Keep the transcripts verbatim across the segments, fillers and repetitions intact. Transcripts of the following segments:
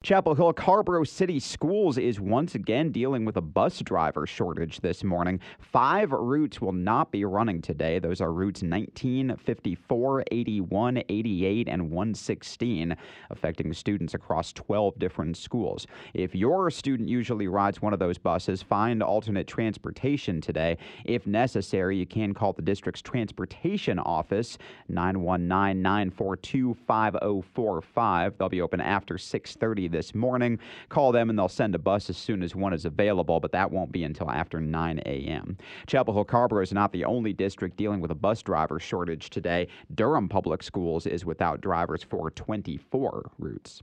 Chapel Hill Carrboro City Schools is once again dealing with a bus driver shortage this morning. Five routes will not be running today. Those are routes nineteen, fifty-four, eighty-one, eighty-eight, and one sixteen, affecting students across twelve different schools. If your student usually rides one of those buses, find alternate transportation today. If necessary, you can call the district's transportation office, nine one nine, nine four two, five oh four five. They'll be open after six thirty this morning. Call them and they'll send a bus as soon as one is available, but that won't be until after nine a.m. Chapel Hill Carrboro is not the only district dealing with a bus driver shortage today. Durham Public Schools is without drivers for twenty-four routes.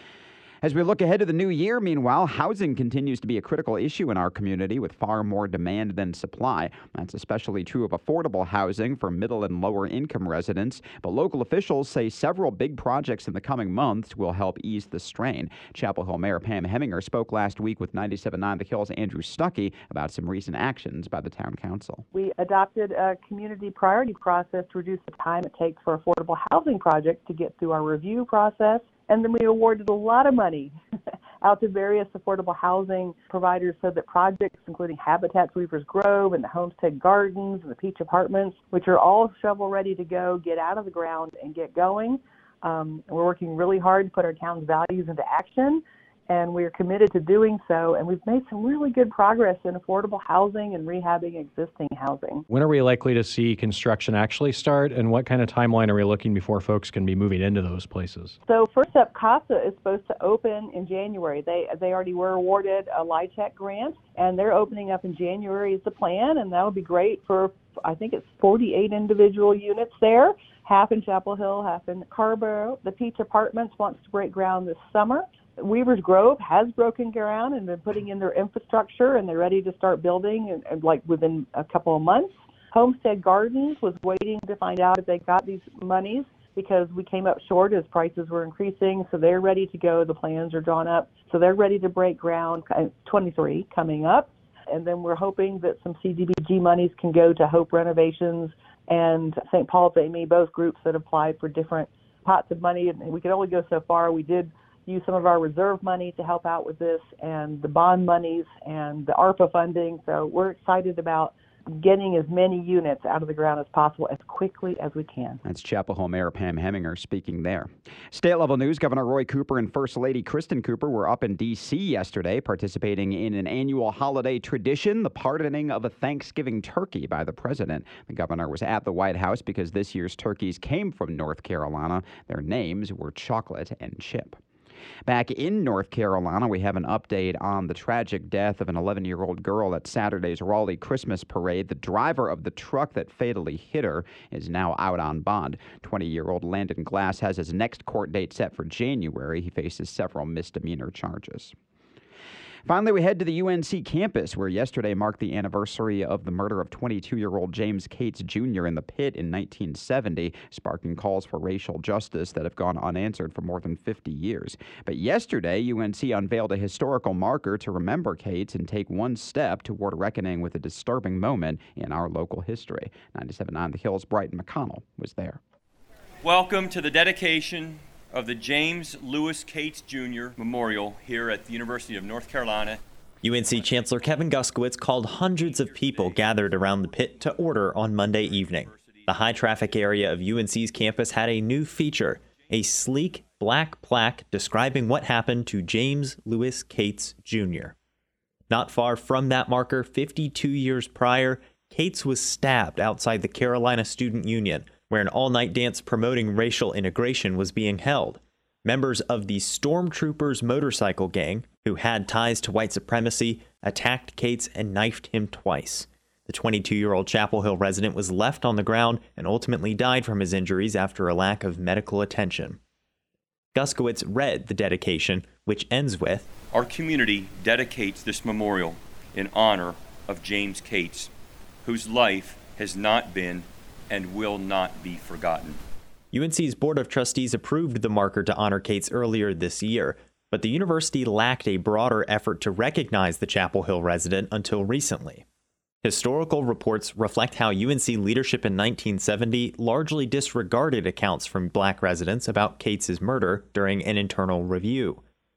As we look ahead to the new year, meanwhile, housing continues to be a critical issue in our community with far more demand than supply. That's especially true of affordable housing for middle and lower income residents. But local officials say several big projects in the coming months will help ease the strain. Chapel Hill Mayor Pam Heminger spoke last week with ninety-seven point nine The Hill's Andrew Stuckey about some recent actions by the town council. We adopted a community priority process to reduce the time it takes for affordable housing projects to get through our review process. And then we awarded a lot of money out to various affordable housing providers so that projects including Habitat Weavers Grove and the Homestead Gardens and the Peach Apartments, which are all shovel ready to go, get out of the ground and get going. Um, we're working really hard to put our town's values into action, and we are committed to doing so. And we've made some really good progress in affordable housing and rehabbing existing housing. When are we likely to see construction actually start, and what kind of timeline are we looking before folks can be moving into those places? So first up, CASA is supposed to open in January. They they already were awarded a LIHTC grant, and they're opening up in January is the plan, and that would be great for, I think it's forty-eight individual units there, half in Chapel Hill, half in Carrboro. The Peach Apartments wants to break ground this summer. Weavers Grove has broken ground and been putting in their infrastructure, and they're ready to start building and, and like within a couple of months. Homestead Gardens was waiting to find out if they got these monies because we came up short as prices were increasing, so they're ready to go. The plans are drawn up, so they're ready to break ground. twenty-three coming up, and then we're hoping that some C D B G monies can go to Hope Renovations and Saint Paul's A M E, both groups that applied for different pots of money, and we could only go so far. We did use some of our reserve money to help out with this, and the bond monies and the ARPA funding. So we're excited about getting as many units out of the ground as possible as quickly as we can. That's Chapel Hill Mayor Pam Heminger speaking there. State-level news, Governor Roy Cooper and First Lady Kristen Cooper were up in D C yesterday participating in an annual holiday tradition, the pardoning of a Thanksgiving turkey by the president. The governor was at the White House because this year's turkeys came from North Carolina. Their names were Chocolate and Chip. Back in North Carolina, we have an update on the tragic death of an eleven-year-old girl at Saturday's Raleigh Christmas parade. The driver of the truck that fatally hit her is now out on bond. twenty-year-old Landon Glass has his next court date set for January. He faces several misdemeanor charges. Finally, we head to the U N C campus, where yesterday marked the anniversary of the murder of twenty-two-year-old James Cates Junior in the pit in nineteen seventy, sparking calls for racial justice that have gone unanswered for more than fifty years. But yesterday, U N C unveiled a historical marker to remember Cates and take one step toward reckoning with a disturbing moment in our local history. ninety-seven point nine The Hill's Brighton McConnell was there. Welcome to the dedication of the James Lewis Cates Junior Memorial here at the University of North Carolina. U N C Chancellor Kevin Guskiewicz called hundreds of people gathered around the pit to order on Monday evening. The high-traffic area of U N C's campus had a new feature, a sleek black plaque describing what happened to James Lewis Cates Junior Not far from that marker, fifty-two years prior, Cates was stabbed outside the Carolina Student Union, where an all-night dance promoting racial integration was being held. Members of the Stormtroopers motorcycle gang, who had ties to white supremacy, attacked Cates and knifed him twice. The twenty-two-year-old Chapel Hill resident was left on the ground and ultimately died from his injuries after a lack of medical attention. Guskiewicz read the dedication, which ends with, "Our community dedicates this memorial in honor of James Cates, whose life has not been and will not be forgotten." U N C's Board of Trustees approved the marker to honor Cates earlier this year, but the university lacked a broader effort to recognize the Chapel Hill resident until recently. Historical reports reflect how U N C leadership in nineteen seventy largely disregarded accounts from black residents about Cates' murder during an internal review.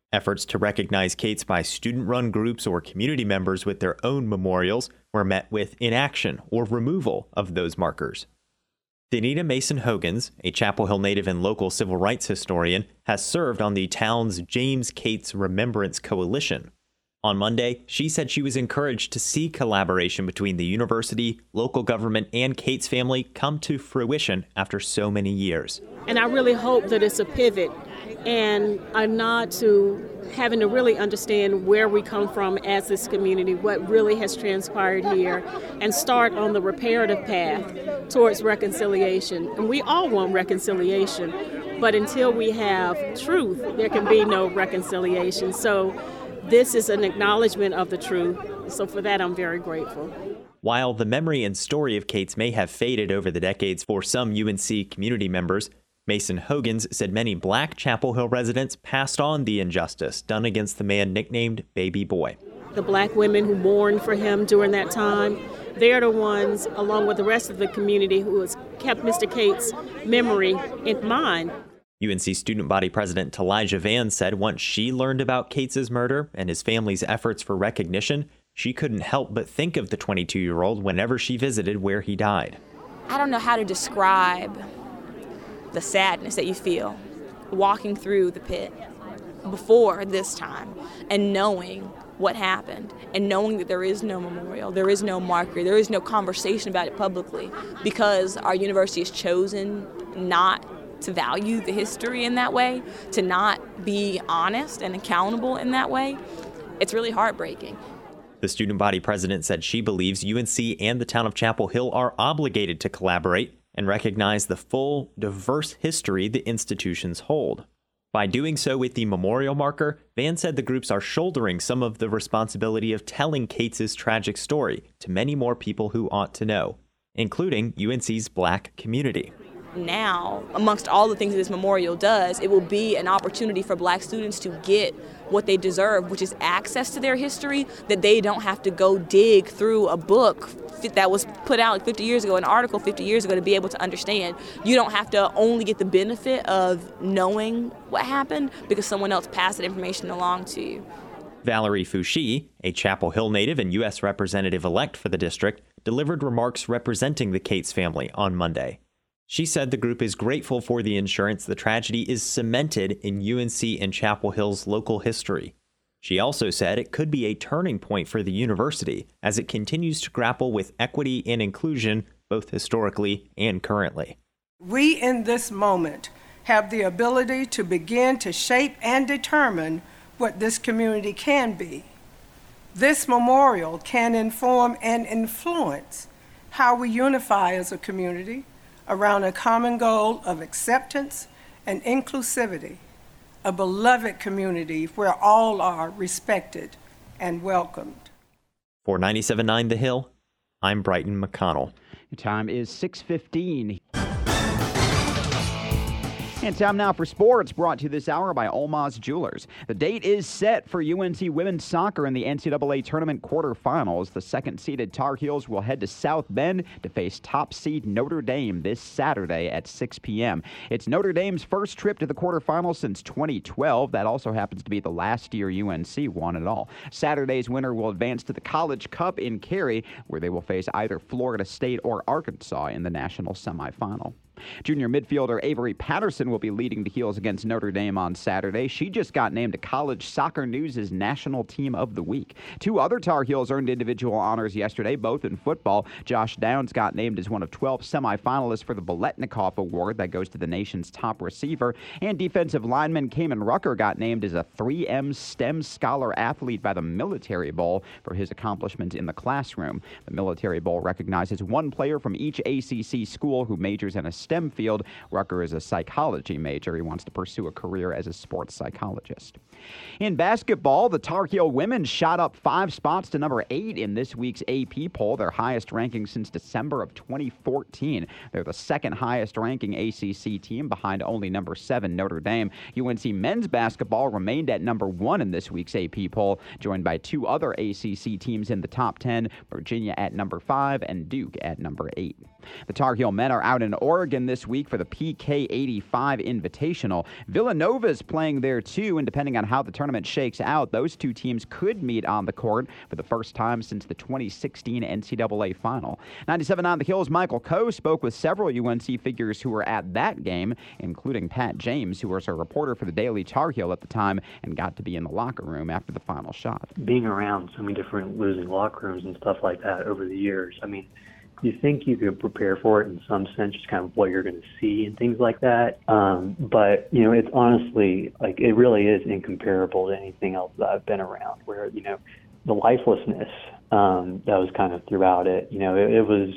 Efforts to recognize Cates by student-run groups or community members with their own memorials were met with inaction or removal of those markers. Danita Mason-Hogans, a Chapel Hill native and local civil rights historian, has served on the town's James Cates Remembrance Coalition. On Monday, she said she was encouraged to see collaboration between the university, local government, and Cates family come to fruition after so many years. And I really hope that it's a pivot and a nod to having to really understand where we come from as this community, what really has transpired here, and start on the reparative path towards reconciliation. And we all want reconciliation, but until we have truth, there can be no reconciliation. So this is an acknowledgement of the truth. So for that, I'm very grateful. While the memory and story of Cates may have faded over the decades for some U N C community members, Mason-Hogans said many Black Chapel Hill residents passed on the injustice done against the man nicknamed Baby Boy. The Black women who mourned for him during that time, they're the ones, along with the rest of the community, who has kept Mister Cates' memory in mind. U N C student body president Talijah Van said once she learned about Cates' murder and his family's efforts for recognition, she couldn't help but think of the twenty-two-year-old whenever she visited where he died. I don't know how to describe the sadness that you feel walking through the pit before this time and knowing what happened and knowing that there is no memorial, there is no marker, there is no conversation about it publicly because our university has chosen not to value the history in that way, to not be honest and accountable in that way. It's really heartbreaking. The student body president said she believes U N C and the town of Chapel Hill are obligated to collaborate and recognize the full, diverse history the institutions hold. By doing so with the memorial marker, Van said the groups are shouldering some of the responsibility of telling Cates' tragic story to many more people who ought to know, including U N C's Black community. Now, amongst all the things that this memorial does, it will be an opportunity for Black students to get what they deserve, which is access to their history, that they don't have to go dig through a book that was put out like fifty years ago, an article fifty years ago, to be able to understand. You don't have to only get the benefit of knowing what happened because someone else passed that information along to you. Valerie Fouchie, a Chapel Hill native and U S representative-elect for the district, delivered remarks representing the Cates family on Monday. She said the group is grateful for the insurance the tragedy is cemented in U N C and Chapel Hill's local history. She also said it could be a turning point for the university as it continues to grapple with equity and inclusion, both historically and currently. We in this moment have the ability to begin to shape and determine what this community can be. This memorial can inform and influence how we unify as a community around a common goal of acceptance and inclusivity, a beloved community where all are respected and welcomed. For ninety-seven point nine The Hill, I'm Brighton McConnell. The time is six fifteen. And time now for sports, brought to you this hour by Olmaz Jewelers. The date is set for U N C women's soccer in the N C double A tournament quarterfinals. The second-seeded Tar Heels will head to South Bend to face top seed Notre Dame this Saturday at six p.m. It's Notre Dame's first trip to the quarterfinals since twenty twelve. That also happens to be the last year U N C won it all. Saturday's winner will advance to the College Cup in Cary, where they will face either Florida State or Arkansas in the national semifinal. Junior midfielder Avery Patterson will be leading the Heels against Notre Dame on Saturday. She just got named to College Soccer News' National Team of the Week. Two other Tar Heels earned individual honors yesterday, both in football. Josh Downs got named as one of twelve semifinalists for the Biletnikoff Award that goes to the nation's top receiver. And defensive lineman Kamen Rucker got named as a three M STEM Scholar Athlete by the Military Bowl for his accomplishments in the classroom. The Military Bowl recognizes one player from each A C C school who majors in a STEM field. Rucker is a psychology major. He wants to pursue a career as a sports psychologist. In basketball, the Tar Heel women shot up five spots to number eight in this week's A P poll, their highest ranking since December of twenty fourteen. They're the second highest ranking A C C team behind only number seven Notre Dame. U N C men's basketball remained at number one in this week's A P poll, joined by two other A C C teams in the top ten, Virginia at number five and Duke at number eight. The Tar Heel men are out in Oregon Lincoln this week for the P K eighty-five Invitational. Villanova's playing there too, and depending on how the tournament shakes out, those two teams could meet on the court for the first time since the twenty sixteen N C double A final. ninety-seven on the Hill's Michael Coe spoke with several U N C figures who were at that game, including Pat James, who was a reporter for the Daily Tar Heel at the time and got to be in the locker room after the final shot. Being around so many different losing locker rooms and stuff like that over the years, I mean, you think you could prepare for it in some sense, just kind of what you're going to see and things like that. Um, but, you know, it's honestly, like, it really is incomparable to anything else that I've been around where, you know, the lifelessness um, that was kind of throughout it, you know, it, it was,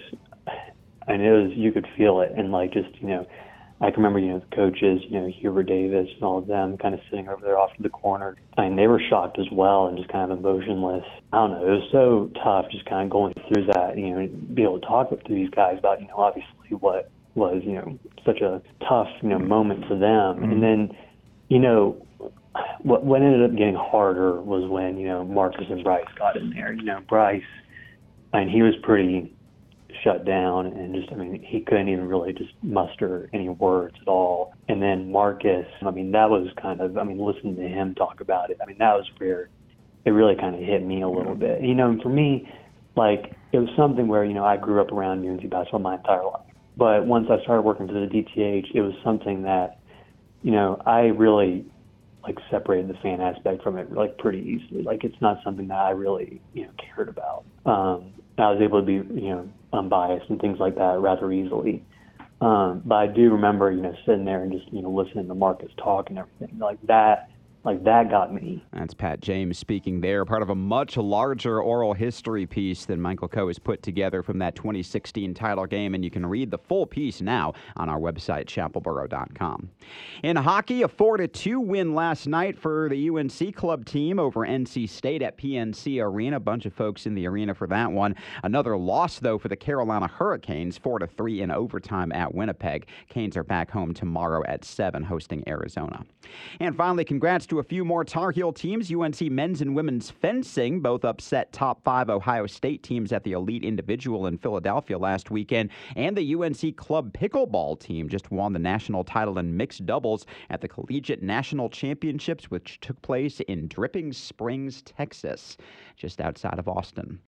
and it was, you could feel it. And, like, just, you know, I can remember, you know, the coaches, you know, Hubert Davis and all of them kind of sitting over there off to the corner. I mean, they were shocked as well and just kind of emotionless. I don't know. It was so tough just kind of going through that, you know, be able to talk to these guys about, you know, obviously what was, you know, such a tough, you know, moment for them. Mm-hmm. And then, you know, what, what ended up getting harder was when, you know, Marcus and Bryce got in there. You know, Bryce, I mean, he was pretty shut down and just, I mean, he couldn't even really just muster any words at all. And then Marcus, I mean, that was kind of, I mean, listening to him talk about it, I mean, that was where it really kind of hit me a little bit. You know, and for me, like, it was something where, you know, I grew up around U N C basketball my entire life. But once I started working for the D T H, it was something that, you know, I really, like, separated the fan aspect from it, like, pretty easily. Like, it's not something that I really, you know, cared about. Um, I was able to be, you know, unbiased and things like that rather easily. Um, but I do remember, you know, sitting there and just, you know, listening to Marcus talk and everything. Like, that, like, that got me. That's Pat James speaking there, part of a much larger oral history piece that Michael Coe has put together from that twenty sixteen title game, and you can read the full piece now on our website, chapel borough dot com. In hockey, a four to two win last night for the U N C club team over N C State at P N C Arena. A bunch of folks in the arena for that one. Another loss, though, for the Carolina Hurricanes, four to three in overtime at Winnipeg. Canes are back home tomorrow at seven, hosting Arizona. And finally, congrats to a few more Tar Heel teams. U N C men's and women's fencing both upset top five Ohio State teams at the Elite Individual in Philadelphia last weekend. And the U N C club pickleball team just won the national title in mixed doubles at the Collegiate National Championships, which took place in Dripping Springs, Texas, just outside of Austin.